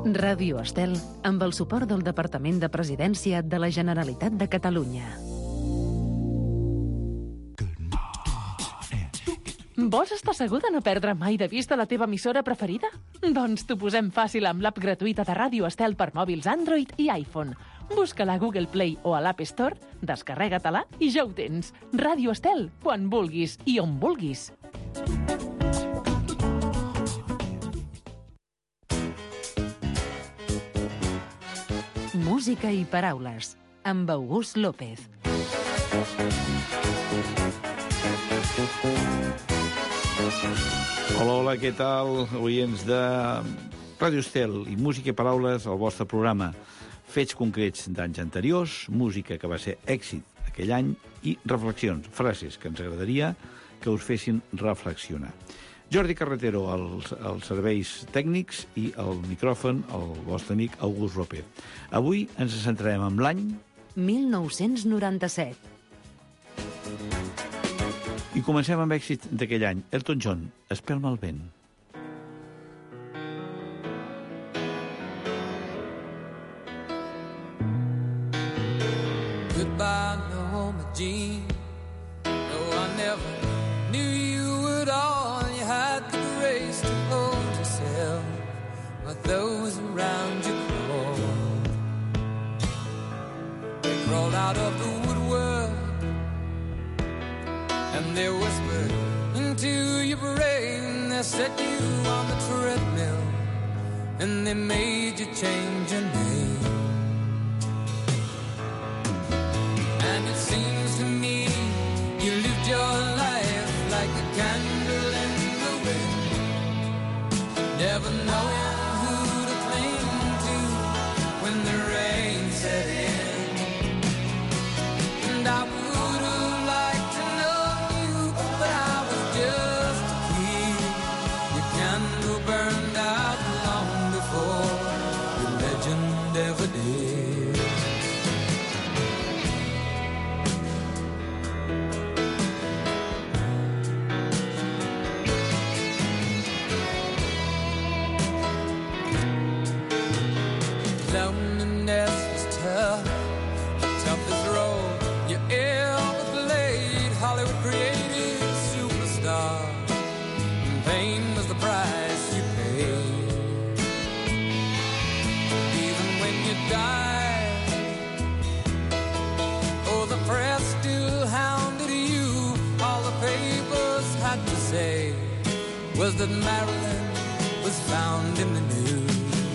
Ràdio Estel, amb el suport del Departament de Presidència de la Generalitat de Catalunya. Vols estar segur de no perdre mai de vista la teva emissora preferida? Doncs t'ho posem fàcil amb l'app gratuïta de Ràdio Estel per mòbils Android i iPhone. Busca-la a Google Play o a l'App Store, descarrega-te-la i ja ho tens. Ràdio Estel, quan vulguis i on vulguis. Música i paraules, amb August López. Hola, què tal, oients de Ràdio Estel i Música i Paraules, el vostre programa. Fets concrets d'anys anteriors, música que va ser èxit aquell any i reflexions, frases que ens agradaria que us fessin reflexionar. Jordi Carretero, als serveis tècnics, i el micròfon, el vostre amic August López. Avui ens centrarem en l'any 1997. I comencem amb èxit d'aquell any. Elton John, Espelma el vent. Goodbye, Norma Jean. No, I never knew you at all. You had the grace to hold yourself while those around you crawled. They crawled out of the woodwork and they whispered into your brain. They set you on the treadmill and they made you change your name. And it seems to me you lived your life like a candle in the wind, never knowing who to cling to when the rain set in. And I would have liked to know you, but I was just a kid. Your candle burned out long before your legend ever did. Loneliness was tough, the toughest road you ever played. Hollywood created a superstar, and pain was the price you paid. Even when you died, oh, the press still hounded you. All the papers had to say was that Marilyn was found in the news.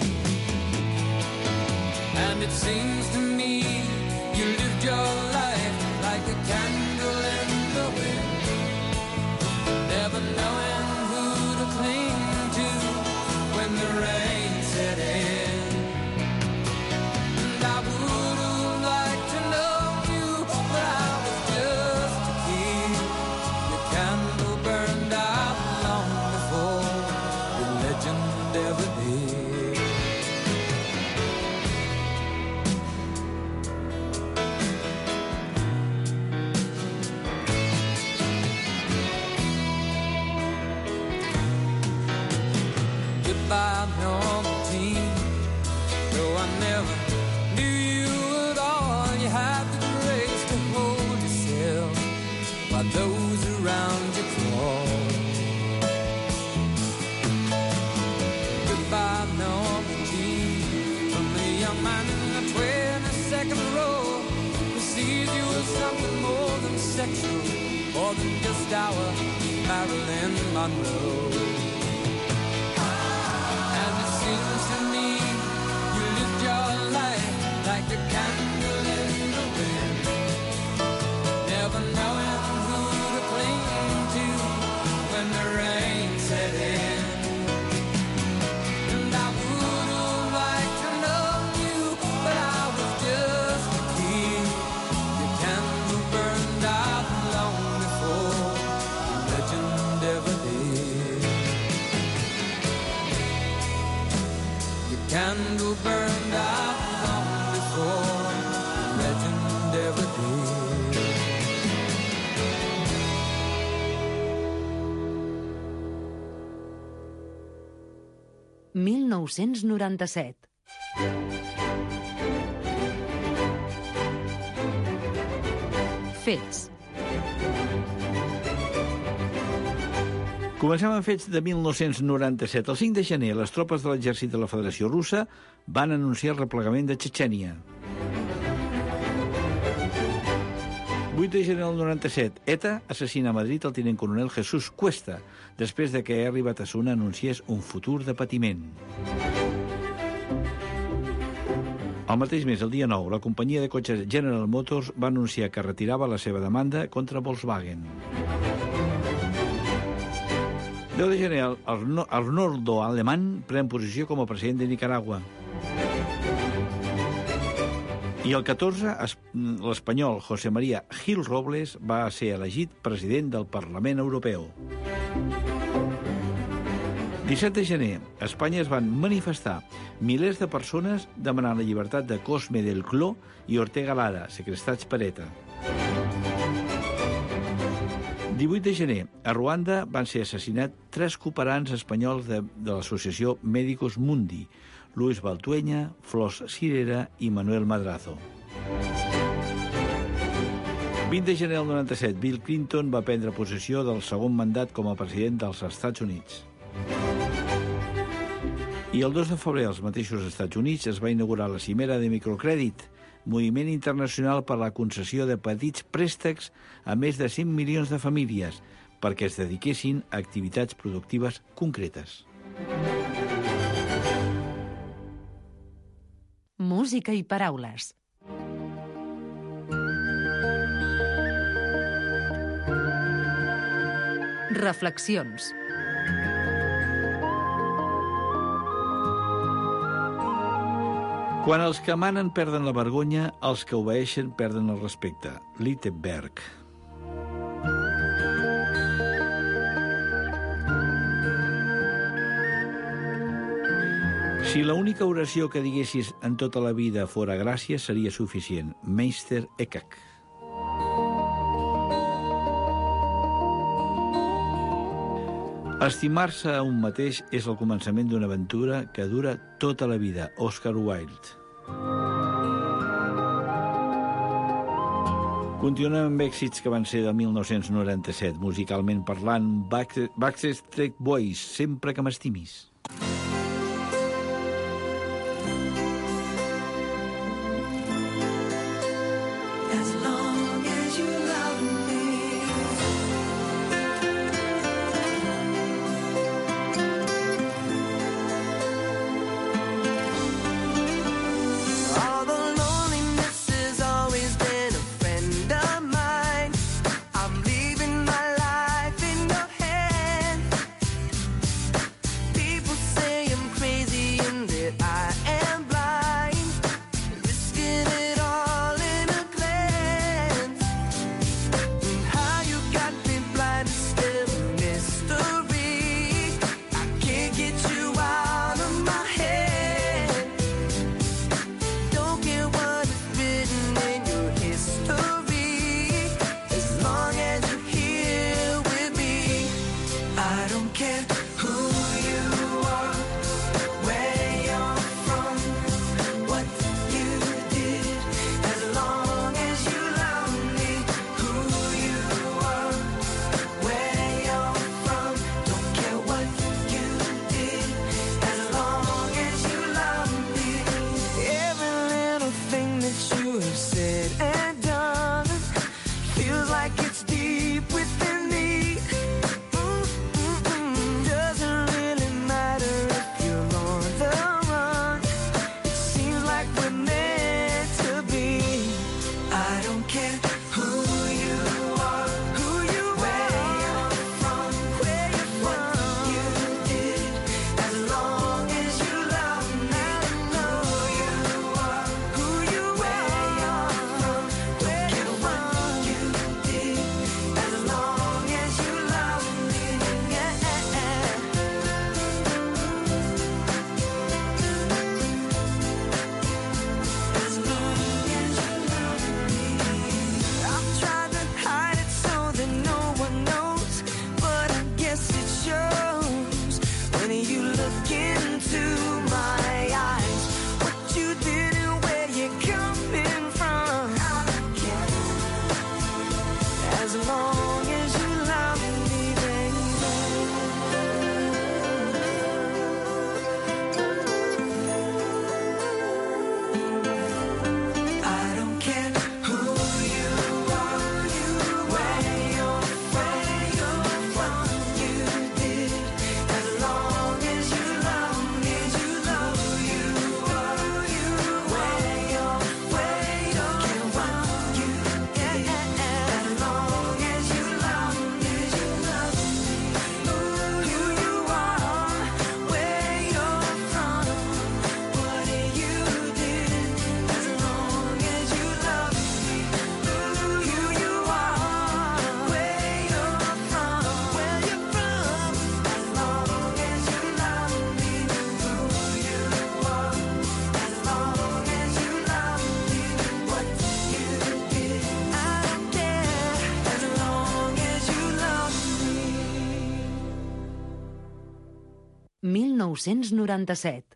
And it seems to me you lived your life like a candle in the wind, never knowing who to cling to when the rain set in. And I would have liked to know you, but I was just a kid. Your candle burned out long before your legend ever did. By Norma Jean, though I never knew you at all. You had the grace to hold yourself while those around you crawled. Goodbye, Norma Jean, from the young man in the 22nd row who sees you as something more than sexual, more than just our Marilyn Monroe. Seems to me you lived your life like a candle in the wind, never knowing who to cling to when the rain set in. And I would have liked to know you, but I was just a kid. Your candle burned out long before the legend ever did. Candle burned out long before the legend ever did. 1997. Fets. Comencem amb fets de 1997. El 5 de gener, les tropes de l'exèrcit de la Federació Russa van anunciar el replegament de Txetxènia. 8 de gener del 97, ETA assassina a Madrid el tinent coronel Jesús Cuesta, després de que Herri Batasuna anunciés un futur de patiment. El mateix mes, el dia 9, la companyia de cotxes General Motors va anunciar que retirava la seva demanda contra Volkswagen. 10 de gener, Arnoldo Alemán pren posició com a president de Nicaragua. I el 14, l'espanyol José María Gil Robles va ser elegit president del Parlament Europeu. 17 de gener, a Espanya es van manifestar milers de persones demanant la llibertat de Cosme del Cló i Ortega Lara, segrestats per ETA. 18 de gener, a Ruanda van ser assassinats 3 cooperants espanyols de l'associació Médicos Mundi, Luis Baltueña, Flos Cirera i Manuel Madrazo. 20 de gener del 97, Bill Clinton va prendre possessió del segon mandat com a president dels Estats Units. I el 2 de febrer, als mateixos Estats Units, es va inaugurar la cimera de microcrèdit, moviment internacional per a la concessió de petits préstecs a més de 100 milions de famílies perquè es dediquessin a activitats productives concretes. Música i paraules. Reflexions. Quan els que manen perden la vergonya, els que obeeixen perden el respecte. Littenberg. Si l'única oració que diguessis en tota la vida fora gràcia, seria suficient. Meister Eckhart. Estimar-se a un mateix és el començament d'una aventura que dura tota la vida. Oscar Wilde. Continuem amb èxits que van ser del 1997, musicalment parlant. Backstreet Boys, Sempre que m'estimis. Say 1997.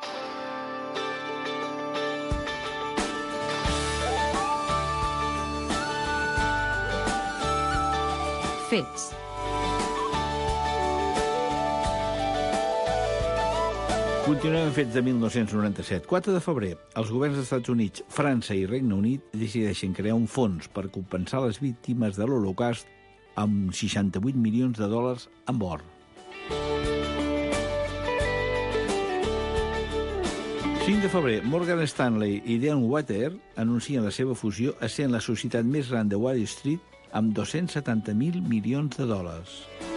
Fets. Continuem amb fets de 1997. 4 de febrer, els governs dels Estats Units, França i Regne Unit decideixen crear un fons per compensar les víctimes de l'Holocaust amb 68 milions de dòlars en or. 5 de febrer, Morgan Stanley i Dan Water anuncien la seva fusió essent la societat més gran de Wall Street amb 270.000 milions de dòlars.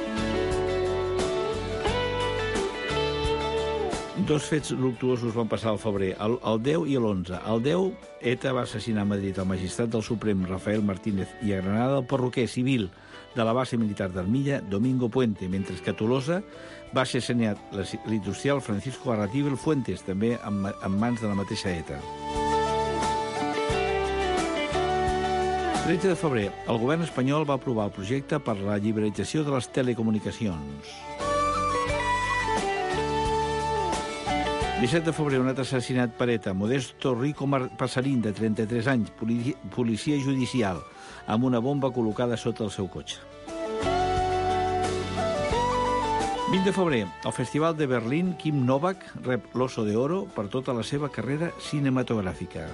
Dos fets luctuosos van passar al febrer, el 10 i l'11. El 10, ETA va assassinar a Madrid el magistrat del Suprem Rafael Martínez i a Granada el perruquer civil de la base militar d'Armilla, Domingo Puente, mentre que a Tolosa va ser assassinaat l'industrial Francisco Arratibel Fuentes, també en mans de la mateixa ETA. 13 de febrer, el govern espanyol va aprovar el projecte per la liberalització de les telecomunicacions. 17 de febrer, un altre assassinat per ETA, Modesto Rico Passarín, de 33 anys, policia judicial, amb una bomba col·locada sota el seu cotxe. 20 de febrer, al Festival de Berlín, Kim Novak rep l'Oso de Oro per tota la seva carrera cinematogràfica.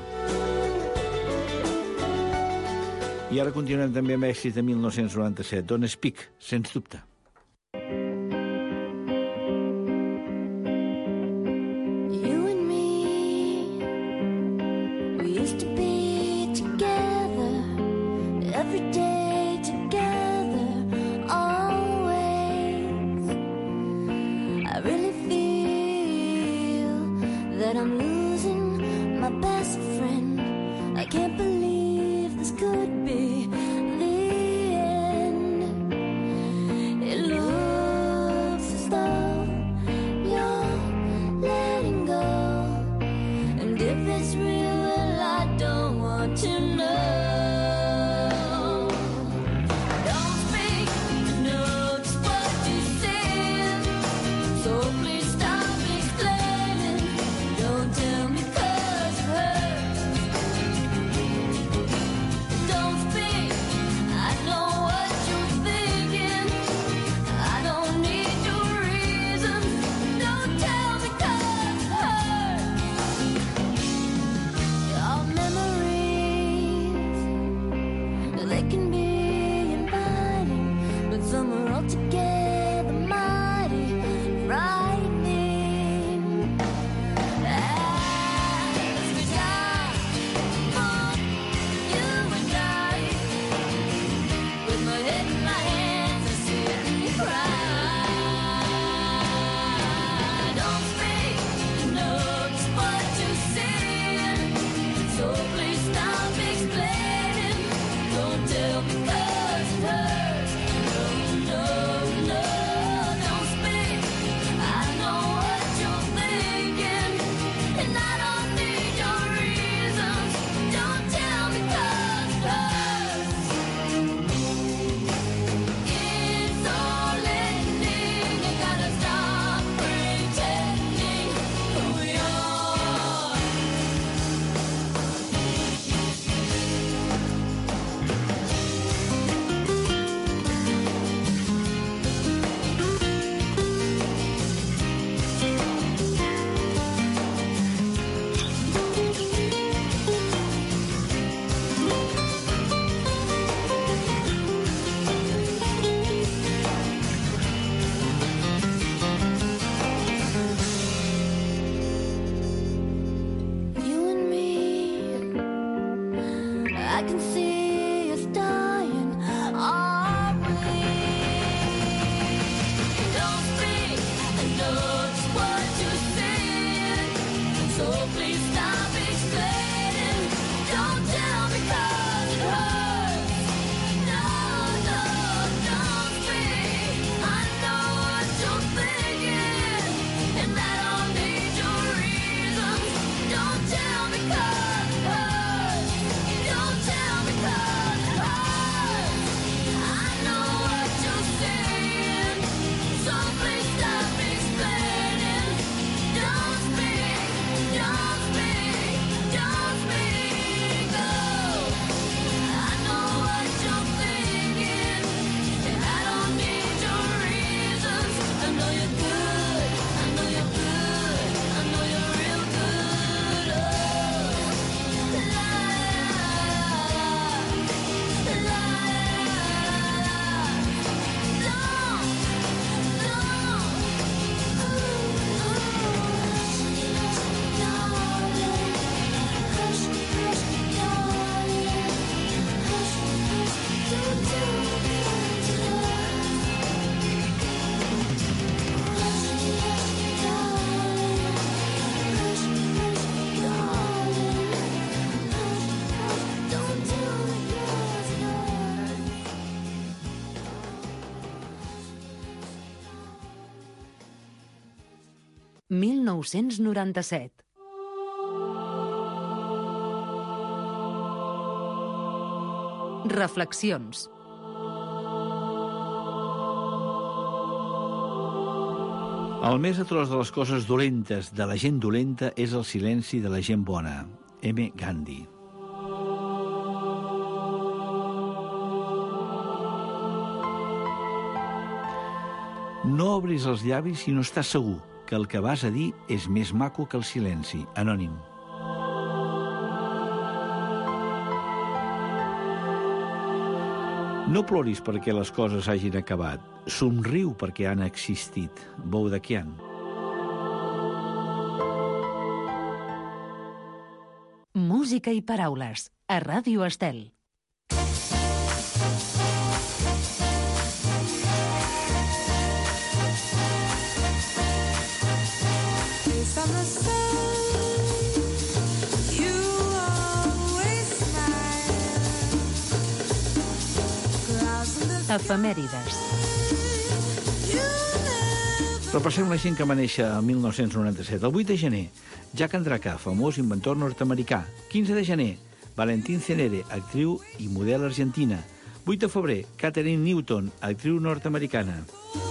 I ara continuem també amb èxits de 1997, Don't Speak, sens dubte. Don't speak. 1997. Reflexions. El més atroç de les coses dolentes de la gent dolenta és el silenci de la gent bona. M. Gandhi. No obris els llavis si no estàs segur que el que vas a dir és més maco que el silenci. Anònim. No ploris perquè les coses hagin acabat. Somriu perquè han existit. Boudaquian. Música i paraules. A Ràdio Estel. Efemèrides. Repassem la gent que va néixer el 1997. El 8 de gener, Jack Andraka, famós inventor nord-americà. 15 de gener, Valentín Cenere, actriu i model argentina. 8 de febrer, Katherine Newton, actriu nord-americana.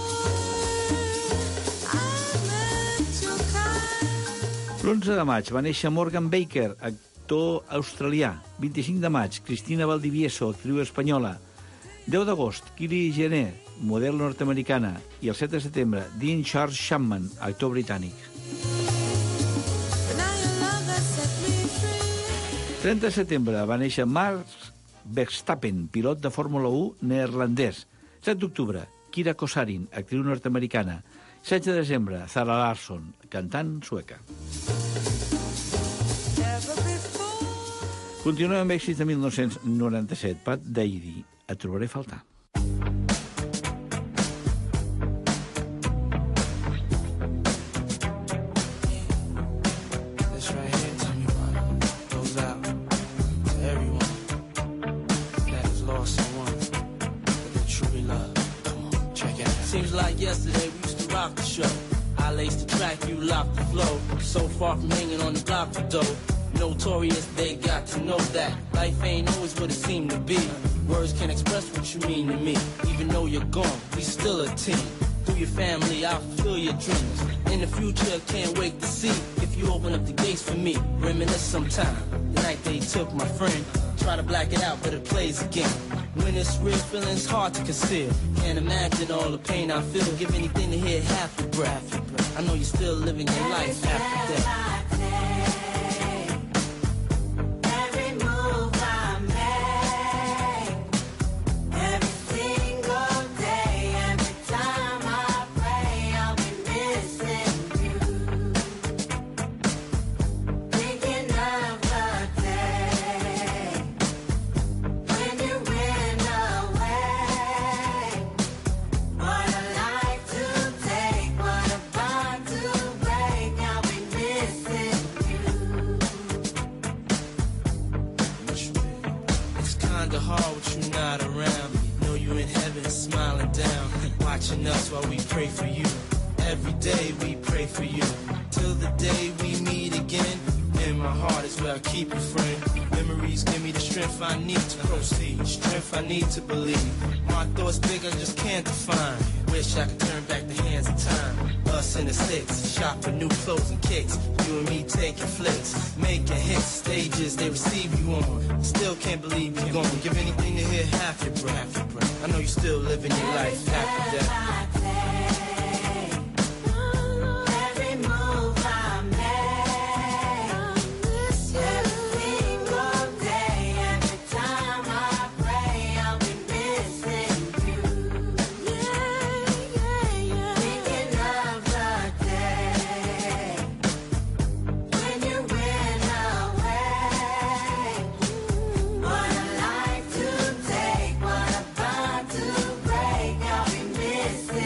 L'11 de maig va néixer Morgan Baker, actor australià. 25 de maig, Cristina Valdivieso, actriu espanyola. 10 d'agost, Kylie Jenner, model nord-americana. I el 7 de setembre, Dean Charles Chapman, actor britànic. 30 de setembre va néixer Max Verstappen, pilot de Fórmula 1 neerlandès. 7 d'octubre, Kira Kosarin, actriu nord-americana. 16 de desembre, Zara Larsson, cantant sueca. Continuem amb èxits de 1997. Pat Deidi, Et trobaré a faltar. Seems like yesterday we used to rock the show. I laced the track, you locked the flow. So far from hanging on the block for dough. Notorious, they got to know that life ain't always what it seemed to be. Words can't express what you mean to me. Even though you're gone, we still a team. Through your family, I'll fulfill your dreams. In the future, can't wait to see if you open up the gates for me. Reminisce sometime, the night they took my friend. Try to black it out, but it plays again. When it's real, feeling's hard to conceal. Can't imagine all the pain I feel. Give anything to hear half your breath. I know you're still living your life after death. Us while we pray for you. Every day we pray for you. Till the day we meet again. In my heart is where I keep you, friend. Memories give me the strength I need to proceed. Strength I need to believe. My thoughts big, I just can't define. Wish I could turn back the hands of time. Us in the sticks, shop for new clothes and kicks. You and me taking flicks, making hits, stages they receive you on. Still can't believe you're gone. Give anything to hear half your breath. I know you're still living your life after death. Miss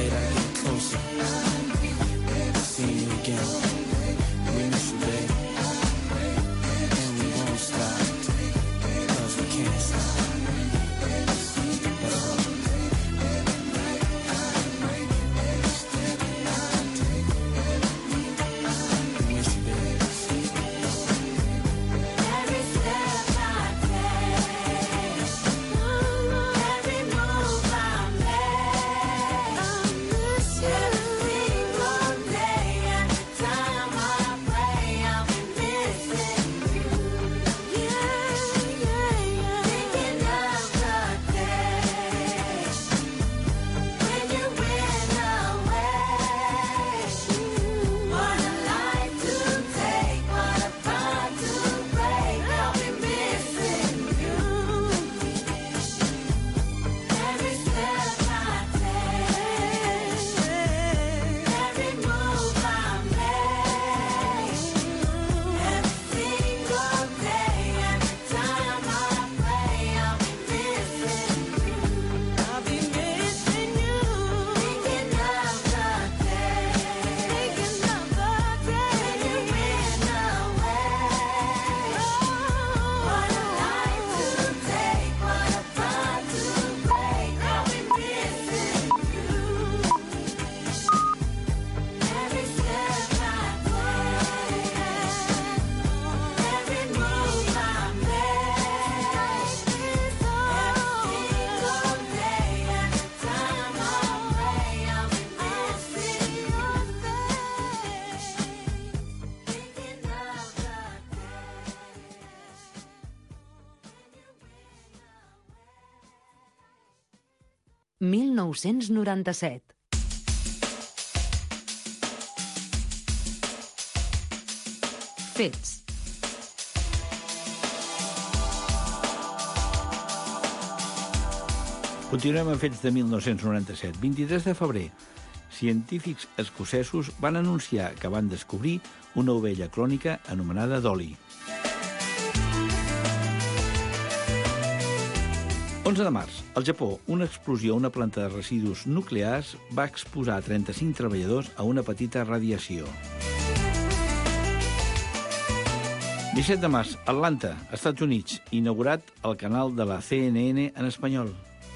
day that I get closer, seeing you again. We miss you, babe. And we won't stop, 'cause we can't stop. That's all. We miss you, babe. Every step I take, every move I make, I miss you. Every single day, every time I pray, I'll be missing you. Yeah, yeah, yeah. Thinking of the day when you went away. What a life to take, what a path to break. I'll be missing you. Every step I take, every move I make, every single day, every time I pray, I'll be missing you. I'll be missing you. Thinking of the day, thinking of the day when you went away. What a life to take, what a path to break. I'll be missing you. Every step I take, every move I make, every single day, every time I pray, I'll be missing your face, thinking of the day. 1997. Fets. Continuem amb fets de 1997. 23 de febrer. Científics escocesos van anunciar que van descobrir una ovella clònica anomenada Dolly. 11 de març. Al Japó, una explosió a una planta de residus nuclears va exposar 35 treballadors a una petita radiació. 17 de març. Atlanta, Estats Units, inaugurat el canal de la CNN en espanyol.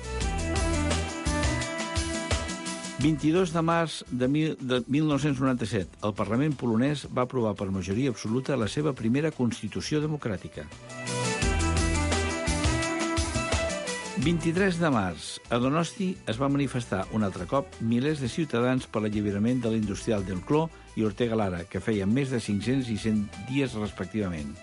22 de març de 1997, el Parlament polonès va aprovar per majoria absoluta la seva primera Constitució democràtica. 23 de març, a Donosti es va manifestar un altre cop milers de ciutadans per l'alliberament de l'industrial del Cló i Ortega Lara, que feien més de 500 i 100 dies respectivament.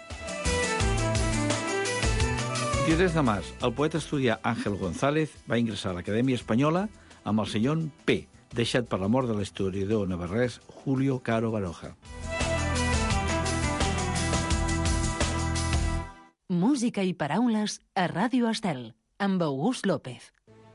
23 de març, el poeta estudià Ángel González va ingressar a l'Acadèmia Espanyola amb el senyal P, deixat per la mort de l'historiador navarrès Julio Caro Baroja. Música i paraules a Ràdio Estel, amb August López.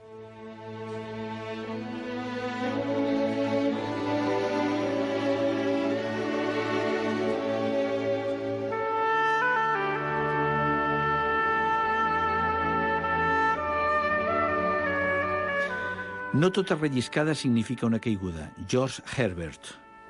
No tota relliscada significa una caiguda. George Herbert.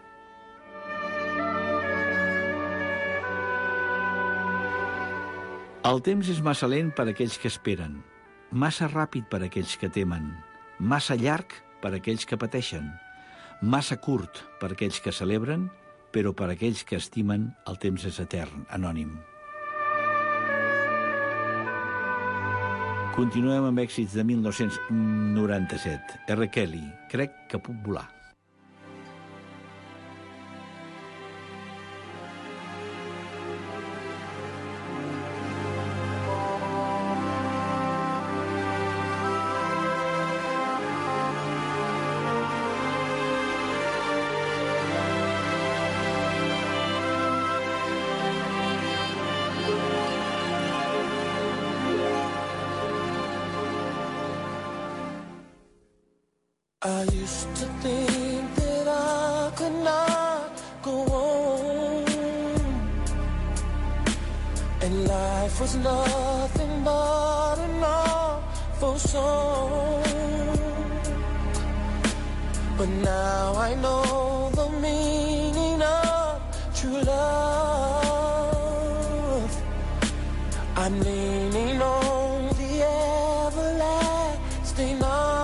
El temps és massa lent per a aquells que esperen, massa ràpid per a aquells que temen, massa llarg per a aquells que pateixen, massa curt per a aquells que celebren, però per a aquells que estimen el temps és etern. Anònim. Continuem amb èxits de 1997. R. Kelly, crec que puc volar. I used to think that I could not go on, and life was nothing but an awful song. But now I know the meaning of true love. I'm leaning on the everlasting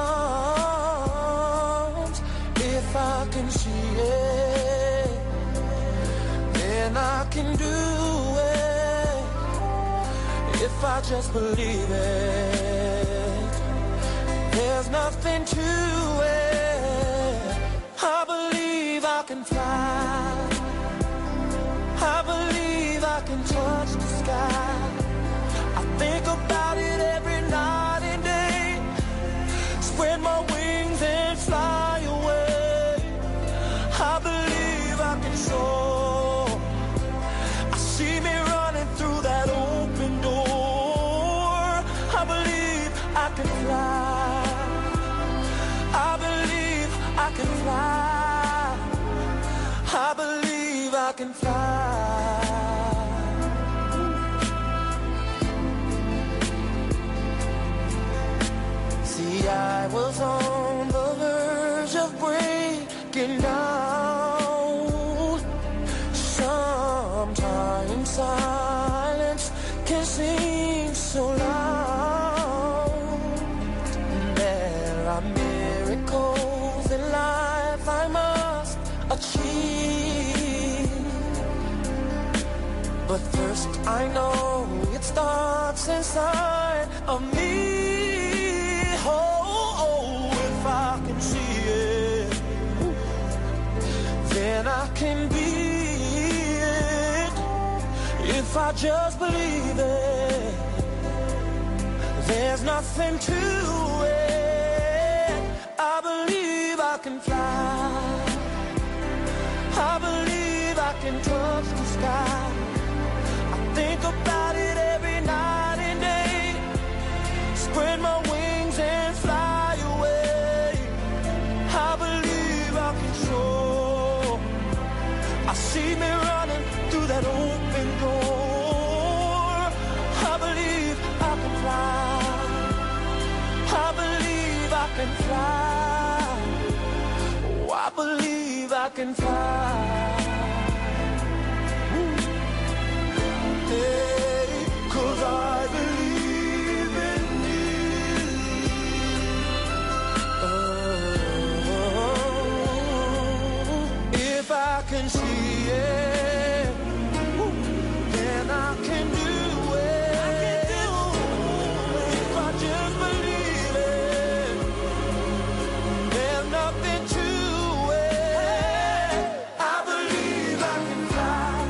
arms. If I can see it, then I can do it. If I just believe it, there's nothing to it. I believe I can fly. I believe I can touch the sky. I think about it every night and day. Spread my wings and fly away. I believe I can soar. I see me running through that open door. I believe I can fly. I believe I can fly. I believe I can fly. See, I was on the verge of breaking down. Sometimes silence can seem so loud. There are miracles in life I must achieve. But first I know it starts inside of me. Oh, if I can see it, then I can be it. If I just believe it, there's nothing to it. I believe I can fly. I believe I can touch the sky. I think about it every night and day. Spread my wings and fly away. I believe I can soar. I see me running through that open door. I believe I can fly. I believe I can fly. Oh, I believe I can fly. Hey, 'cause I believe in you. Oh, if I can see it, then I can do it. If I just believe it, there's nothing to it. I believe I can fly.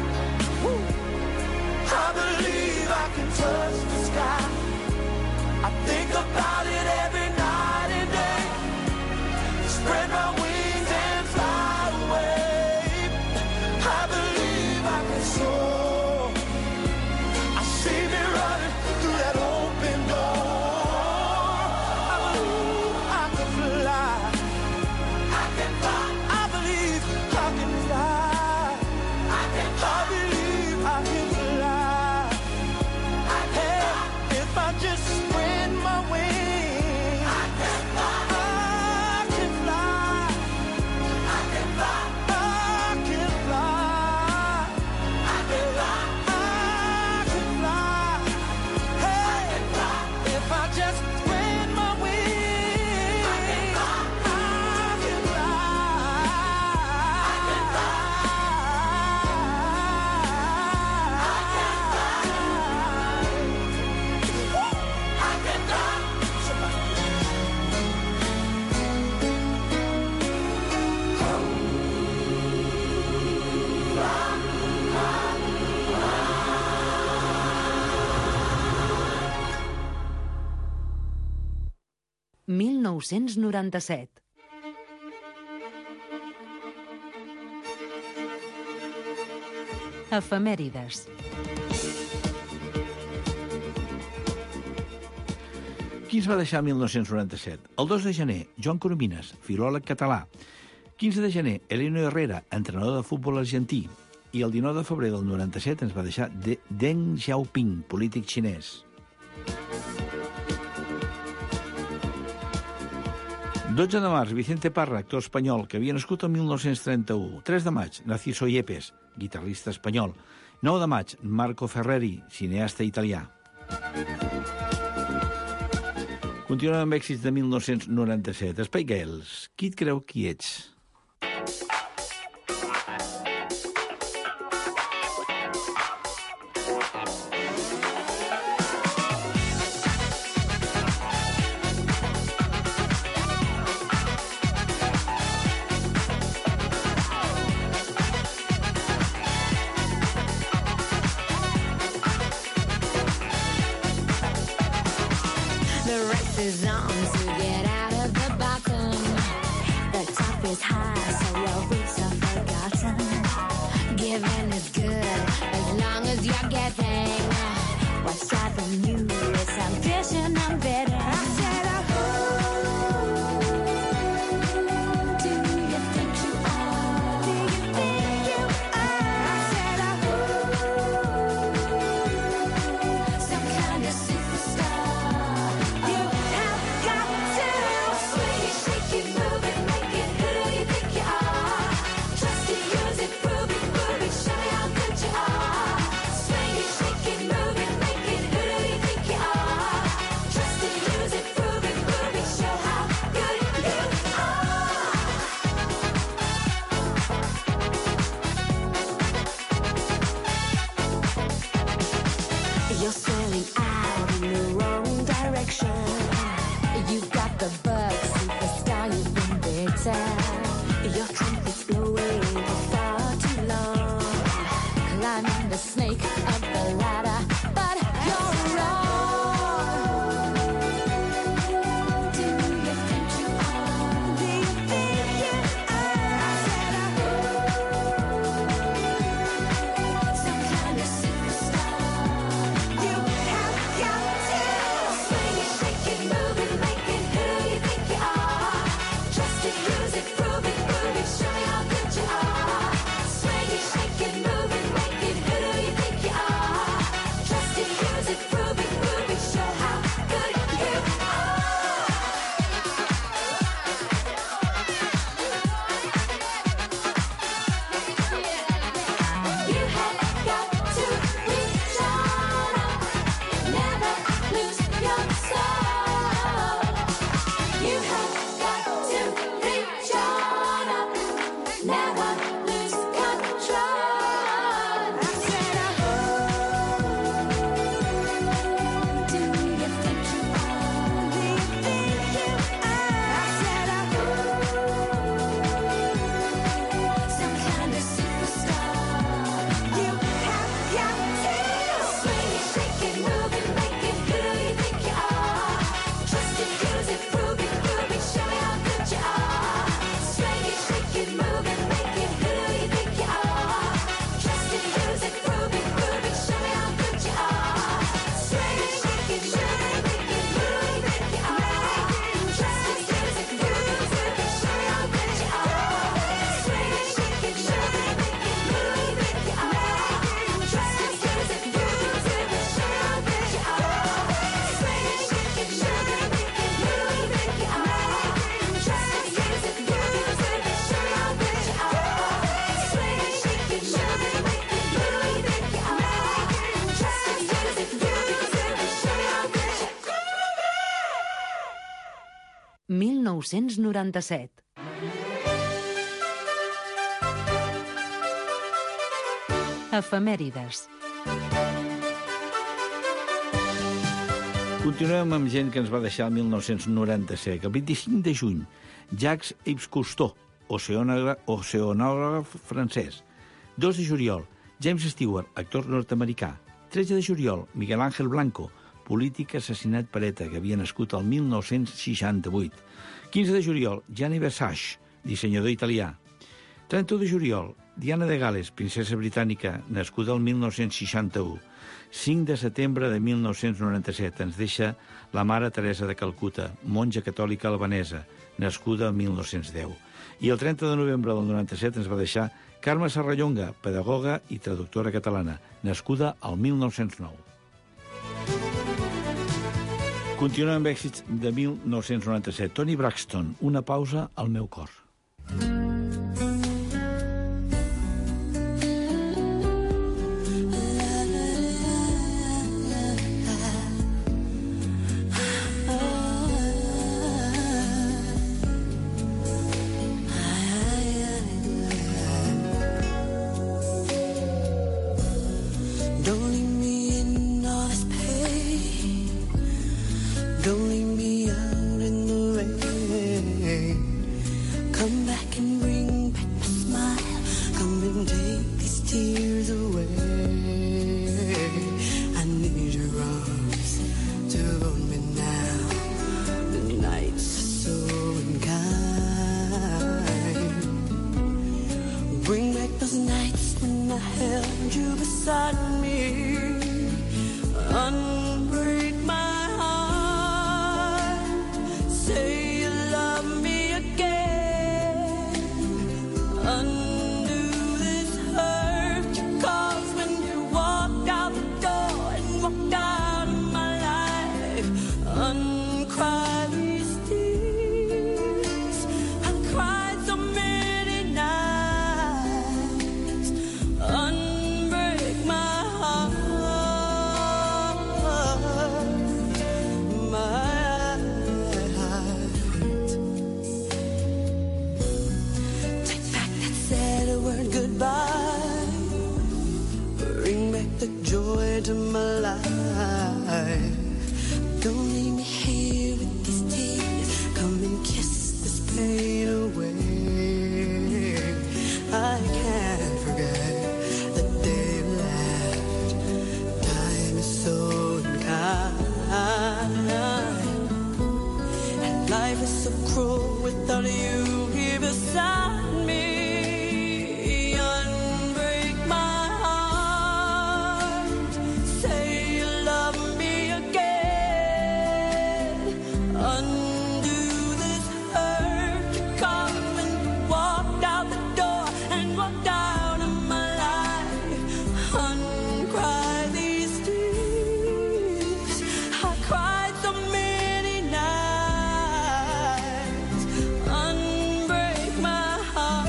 I believe I can touch the sky. I think about it every night and day. Spread my wings and fly away. I believe I can soar. I see me running through that open door. I believe I can fly. I can fly. I believe I can fly. I believe I can fly. Hey, if I just spread my wings, I can fly. I can fly. I can fly. I can fly. I can fly. I can fly. Hey, if I just spread my wings, I can fly. I can fly. 1997. Efemèrides. Qui ens va deixar 1997? El 2 de gener, Joan Coromines, filòleg català. 15 de gener, Eleno Herrera, entrenador de futbol argentí. I el 19 de febrer del 97 ens va deixar Deng Xiaoping, polític xinès. 12 de març, Vicente Parra, actor espanyol, que havia nascut el 1931. 3 de maig, Narciso Yepes, guitarrista espanyol. 9 de maig, Marco Ferreri, cineasta italià. Continuem amb èxits de 1997. Espai Girls, qui et creu qui ets? The race is on to get out of the bottom. The top is high, so your roots are forgotten. Giving is good as long as you're getting. What's driving you is ambition and bitter. I said, who do you think you are? Do you think you are? I said, some kind of superstar. You have got to swing it, shake it, move it, make it. Who do you think you are? Just to use it, prove it, show me how good you are. Swing it, shake it, move it, make it. Who do you think you are? Just to use it, prove it, show how good you are. You're sailing out in the wrong direction. You've got the bug, superstar, you've been bitter. Your trumpet's blowing for far too long. Climbing the snake up the ladder, but you're wrong. Do you think you are? Do you think you are? I said, some kind of superstar. You have got to swing it, shake it, move it, make it. Who do you think you are? Just to use it, prove it, show me how good you are. Swing it, shake it, move it, make it. Who do you think you are? Just to use it, prove it, show how good you are. You have got to reach on up, never lose your soul. You have got to reach on up, never lose control. I said, do you think you are? Do you think you are? I said, some kind of superstar. You have got to swing it, shake it, move it, make it. Who do you think you are? Just to use it, prove it, show me how good you are. Swing it, shake it, move it, make it. Who do you think you are? Just to use it, prove it, show me how good you are. Swing it, shake it, move it, make it. Who do you think you are? Just to use it, prove it, show me how good you are. Swing it, shake it, move it, make it. Who do you think you are? Just to use it, prove it, show me how good you are. Swing it, shake it, move it, make it. Who do you think you are? Just to use it, prove it, show me how good you are. Swing it, shake it, move it, make it. Who do you think you are? Just to use it, prove it, show me how good you are. 1997. Efemèrides. Continuem amb gent que ens va deixar el 1997. El 25 de juny, Jacques Yves Cousteau, oceanògraf francès. 2 de juliol, James Stewart, actor nord-americà. 13 de juliol, Miguel Ángel Blanco, polític assassinat per ETA, que havia nascut el 1968. 15 de juliol, Gianni Versace, dissenyador italià. 31 de juliol, Diana de Gal·les, princesa britànica, nascuda el 1961. 5 de setembre de 1997 ens deixa la mare Teresa de Calcuta, monja catòlica albanesa, nascuda el 1910. I el 30 de novembre del 97 ens va deixar Carme Serrallonga, pedagoga i traductora catalana, nascuda al 1909. Continuem amb èxits de 1997. Toni Braxton, Una pausa al meu cor. Don't leave me in all this pain. Don't leave me out in the rain. Come back and bring back my smile. Come and take these tears away. I need your arms to hold me now. The nights are so unkind. Bring back those nights when I held you beside me. Unbreak my heart. Say you love me again. Undo this hurt you caused when you walked out the door and walked out of my life. Uncry these tears. I cried so many nights. Unbreak my heart. Take back that sad word goodbye. Bring back the joy to my life. Don't leave me here with these tears. Come and kiss this pain away. I can't forget the day you left. Time is so unkind. And life is so cruel without you here beside me. Unbreak my heart. Say you love me again. Undo this hurt you caused when you walked out the door and walked out of my life. Uncry these tears. I cried so many nights. Unbreak my heart.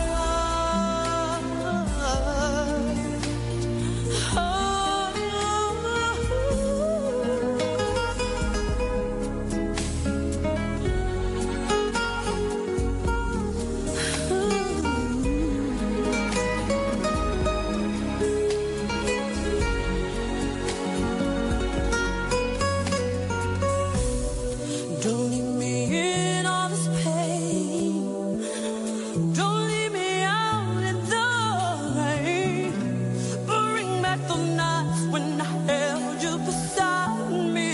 Don't leave me in all this pain. Don't leave me out in the rain. Bring back those nights when I held you beside me.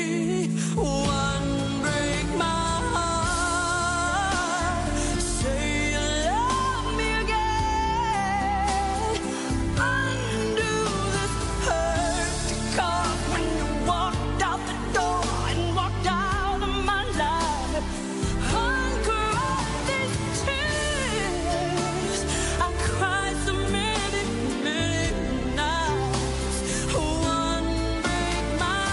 Unbreak my heart. Say you love me again. Undo this hurt you caused when you walked out the door and walked out of my life. Uncry these tears. I cried so many, many nights. Unbreak my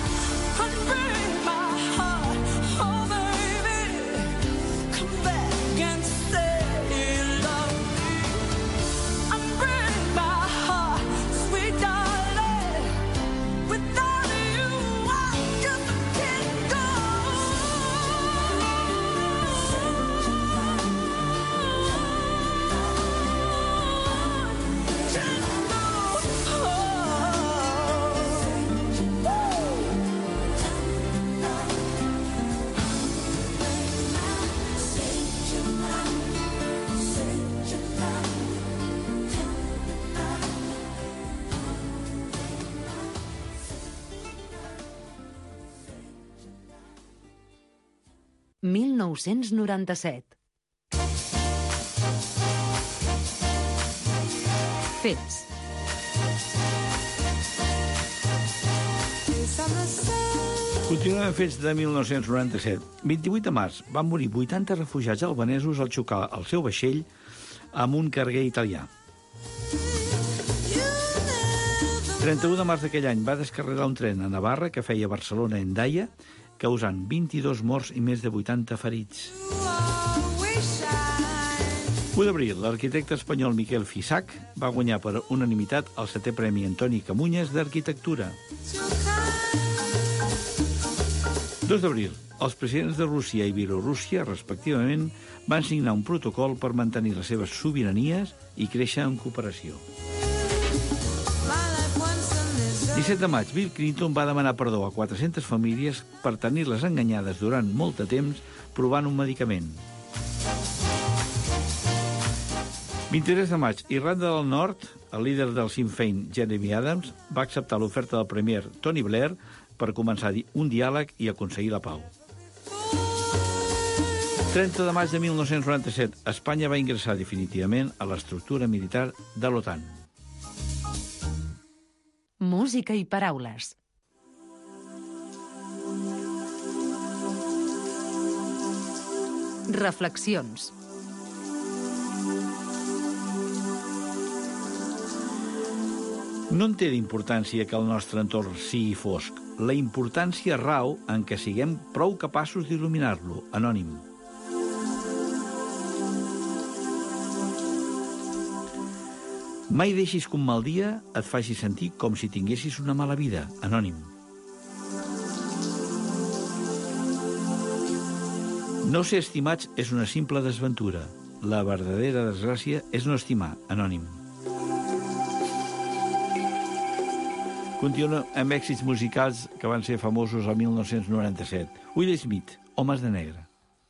heart. Oh baby, come back and say you love me. Unbreak my heart, sweet darling. Without you, I just can't go. Oh, 1997. Fets. Continuem amb fets de 1997. 28 de març van morir 80 refugiats albanesos al xocar el seu vaixell amb un carguer italià. 31 de març d'aquell any va descarregar un tren a Navarra que feia Barcelona-Hendaia causant 22 morts i més de 80 ferits. 1 d'abril, l'arquitecte espanyol Miquel Fisac va guanyar per unanimitat el 7è Premi Antoni Camunyes d'Arquitectura. 2 d'abril, els presidents de Rússia i Bielorússia, respectivament, van signar un protocol per mantenir les seves sobiranies i créixer en cooperació. 17 de maig, Bill Clinton va demanar perdó a 400 famílies per tenir-les enganyades durant molt de temps provant un medicament. 23 de maig, Irlanda del Nord, el líder del Sinn Féin, Jeremy Adams, va acceptar l'oferta del premier Tony Blair per començar un diàleg i aconseguir la pau. 30 de maig de 1997, Espanya va ingressar definitivament a l'estructura militar de l'OTAN. Música i paraules. Reflexions. No en té d'importància que el nostre entorn sigui fosc. La importància rau en què siguem prou capaços d'il·luminar-lo. Anònim. Mai deixis que un mal dia et faci sentir com si tinguessis una mala vida. Anònim. No ser estimats és una simple desventura. La verdadera desgràcia és no estimar. Anònim. Continua amb èxits musicals que van ser famosos el 1997. Will Smith, Homes de Negre.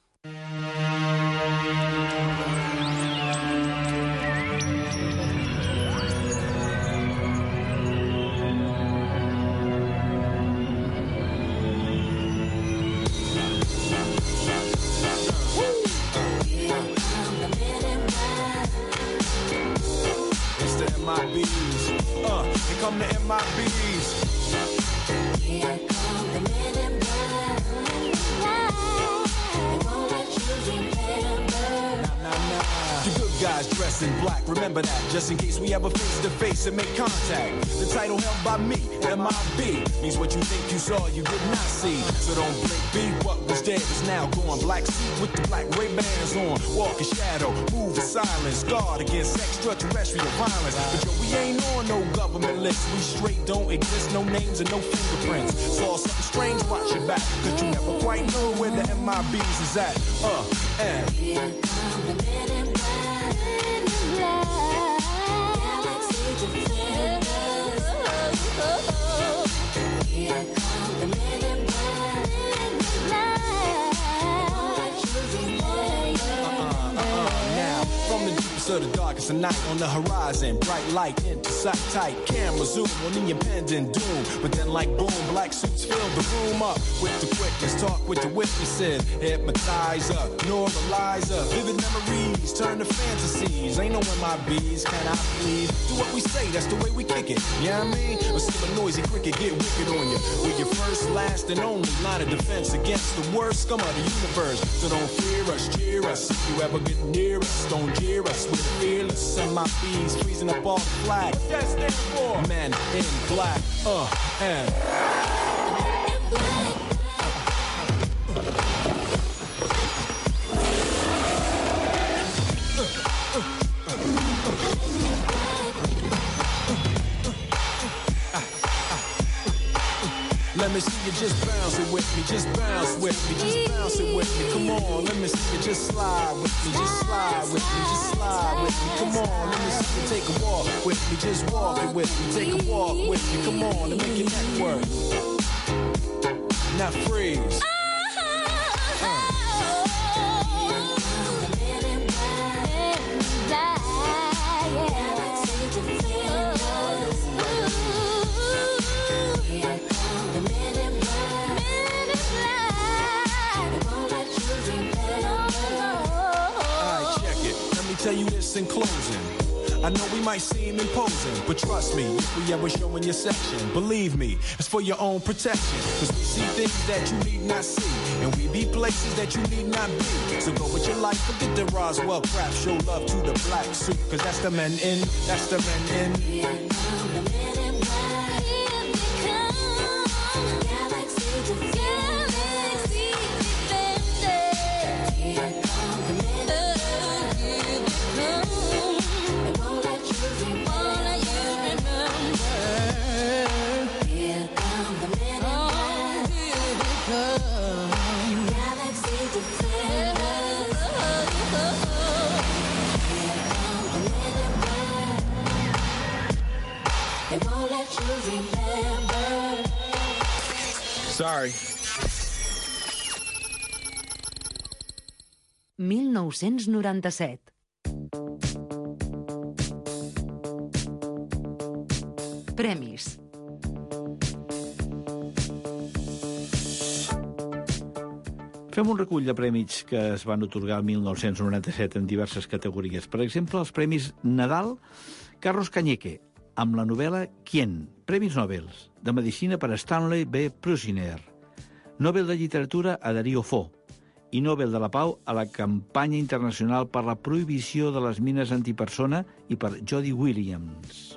MIBs. Here come the MIBs. Here come the men in black. They won't let you remember. The good guys dressed in black, remember that, just in case we ever face to face and make contact. The title held by me, MIB, means what you think you saw, you did not see. So don't blink, be what was dead is now gone. Black suit with the black Ray-Bans on, walk in shadow, move in silence, guard against extraterrestrial violence. But yo, we ain't on no government list, we straight don't exist, no names and no fingerprints. Saw something strange, watch your back, cause you never quite know where the MIBs is at. And Here come the men in black. Galaxy defenders. Here come the men in black. Won't let you remember. now, from the deepest of the darkest of night on the horizon, bright light into sight tight, camera zoom on the impending doom. But then like boom, black suits fill the room up with the quickness, talk with the witnesses, hypnotizer, normalizer, vivid memories turn to fantasies. Ain't no MIBs, can I please? Do what we say, that's the way we kick it. Yeah, you know what I mean? Or see a noisy cricket get wicked on you. We're your first, last, and only line of defense against the worst scum of the universe. So don't fear us, cheer us. If you ever get near us, don't jeer us. We're fearless. MIBs freezing up all the flag. What that stand for? Men in black. And let me see you just bounce it with me, just bounce with me, just bounce it with me. Come on, let me see you just slide with me, just slide with me, just slide with me. Come on, let me see you take a walk with me, just walk it with me, take a walk with me. Come on, and make your neck work. Now freeze. Tell you this in closing. I know we might seem imposing, but trust me, if we ever show in your section, believe me, it's for your own protection. Cause we see things that you need not see, and we be places that you need not be. So go with your life, forget the Roswell crap, show love to the black suit, cause that's the men in, that's the men in. Here come the men in black. Here they come. Galaxy defenders. remember. Sorry. 1997. Premis. Fem un recull de prèmits que es van atorgar el 1997 en diverses categories. Per exemple, els Premis Nadal, Carlos Cañeque, amb la novel·la Quién? Premis Nobel de Medicina per a Stanley B. Prusiner, Nobel de Literatura a Darío Fo i Nobel de la Pau a la campanya internacional per la prohibició de les mines antipersona i per Jody Williams.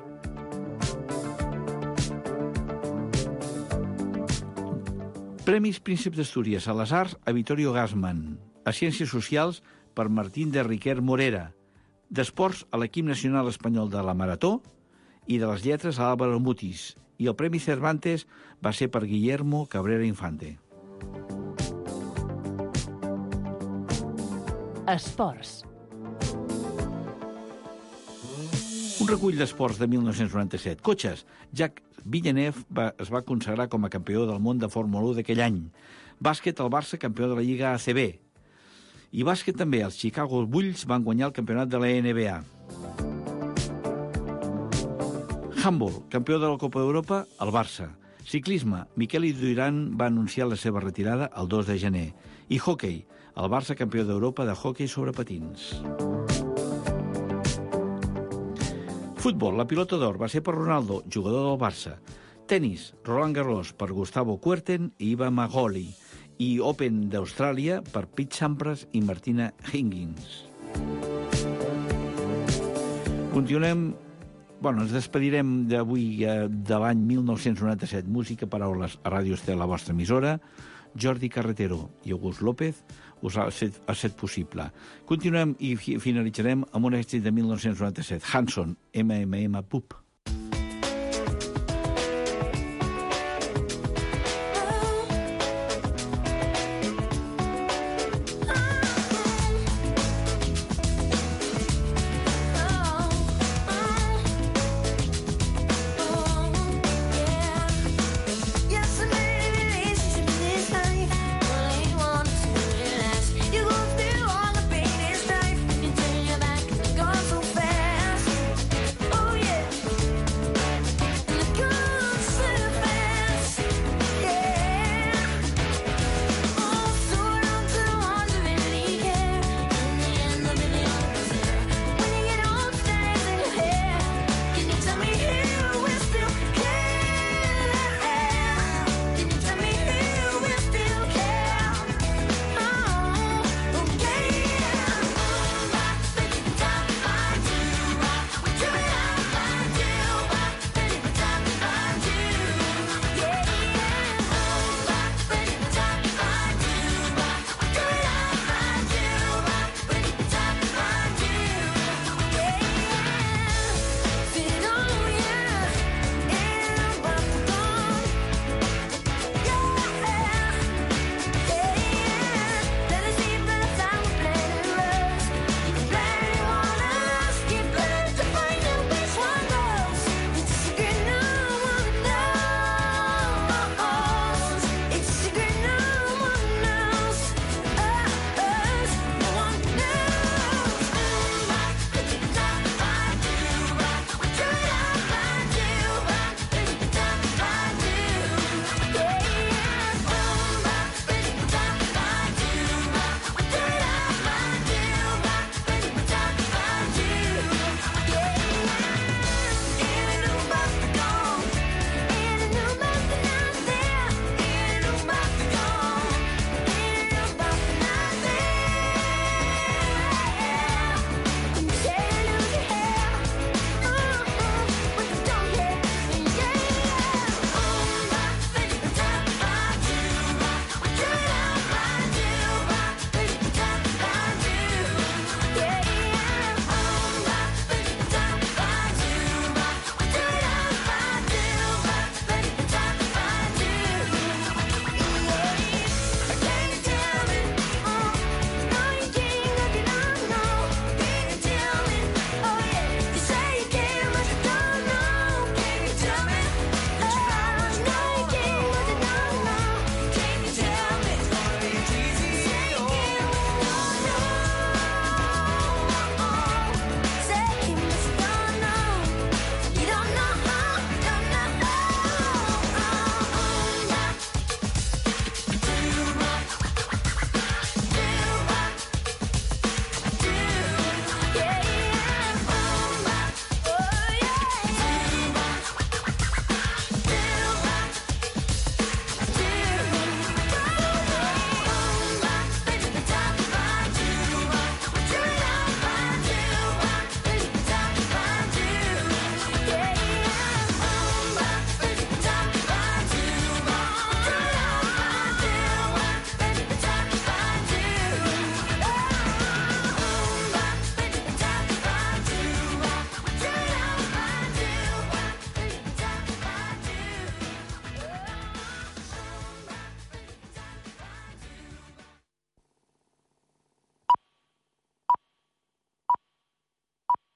Premis Príncep d'Astúries a les Arts a Vittorio Gassman, a Ciències Socials per Martín de Riquer Morera, d'Esports a l'equip nacional espanyol de la Marató i de les Lletres a Álvaro Mutis, i el Premi Cervantes va ser per Guillermo Cabrera Infante. Esports. Un recull d'esports de 1997. Cotxes. Jacques Villeneuve es va consagrar com a campió del món de Fórmula 1 d'aquell any. Bàsquet, el Barça, campió de la Lliga ACB. I bàsquet també, els Chicago Bulls van guanyar el campionat de la NBA. Handball, campió de la Copa d'Europa, el Barça. Ciclisme, Miquel Indurain va anunciar la seva retirada el 2 de gener. I hoquei, el Barça campió d'Europa de hoquei sobre patins. Futbol, la pilota d'or va ser per Ronaldo, jugador del Barça. Tenis, Roland Garros per Gustavo Kuerten i Iva Magoli. I Open d'Austràlia per Pete Sampras i Martina Hingis. Continuem. Ens despedirem d'avui de l'any 1997. Música, paraules a Ràdio Estel, la vostra emissora. Jordi Carretero i August López us ha fet possible. Continuem i finalitzarem amb un èxit de 1997. Hanson, MMM Pup.